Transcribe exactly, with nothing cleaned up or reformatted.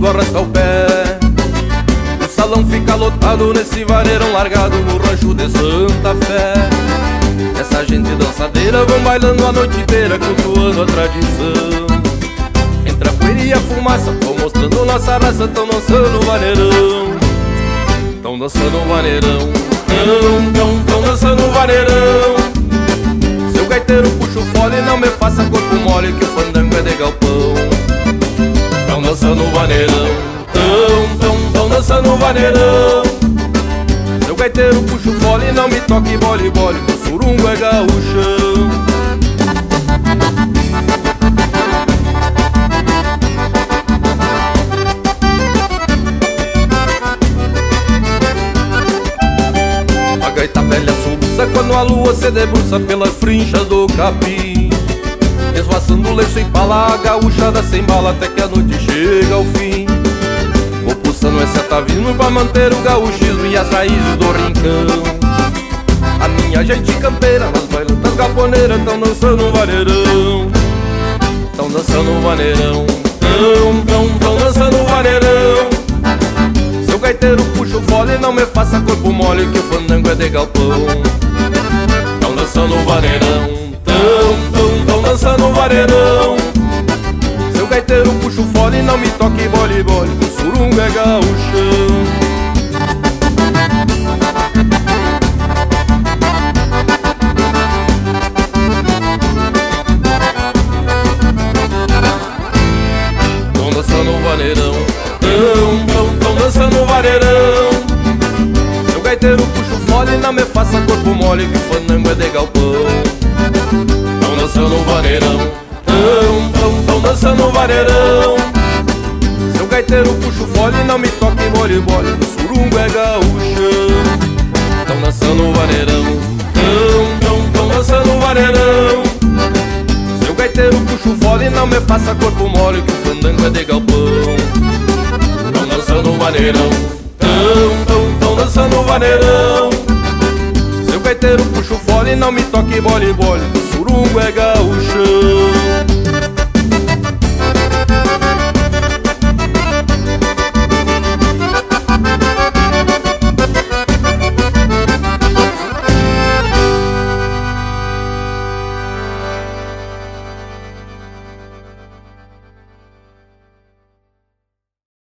só resta o pé. O salão fica lotado nesse vareirão largado no rancho de Santa Fé. Essa gente dançadeira vão bailando a noite inteira, cultuando a tradição. Entre a poeira e a fumaça, tão mostrando nossa raça, tão dançando o vaneirão. Tão dançando o vaneirão, tão, tão, tão dançando o vaneirão. Seu gaiteiro puxa o fole, não me faça corpo mole, que o fandango é de galpão. Tão dançando o vaneirão, tão, tão, tão dançando o vaneirão. Seu gaiteiro puxa o fole, não me toque bole, bole, que o surungo é gaúchão. A gaita velha soluça quando a lua se debruça pelas frinchas do capim, esvoaçando o lenço em pala, a gaúchada sem bala até que a noite chega ao fim. Vou pulsando esse atavismo pra manter o gaúchismo e as raízes do rincão. A minha gente campeira nas bailantas galponeiras tão dançando o vaneirão. Tão dançando o vaneirão, tão, tão, tão dançando o vaneirão. Seu gaiteiro puxa o fole, não me faça corpo mole, que o fandango é de galpão. Tão dançando o vaneirão, tão, tão, tão dançando o vaneirão. Seu gaiteiro puxa o fole, não me toque bole, bole, que o surungo é gaúchão. Tão dançando o vaneirão, tão, tão, tão dançando o vaneirão. Seu gaiteiro puxa o fole, não me faça corpo mole, que o fandango é de galpão. Tão dançando o vaneirão, tão, tão, tão dançando o vaneirão. Seu gaiteiro puxa o fole, não me toque bole, bole, que o surungo é gaúchão. Tão dançando o vaneirão, tão, tão, tão dançando o vaneirão. Seu gaiteiro puxa o fole, não me faça corpo mole, que o fandango é de galpão. Tão dançando o vaneirão, tão, tão, tão dançando o vaneirão. Seu gaiteiro puxa o fole, não me toque bole, bole, que o surungo é gaúchão.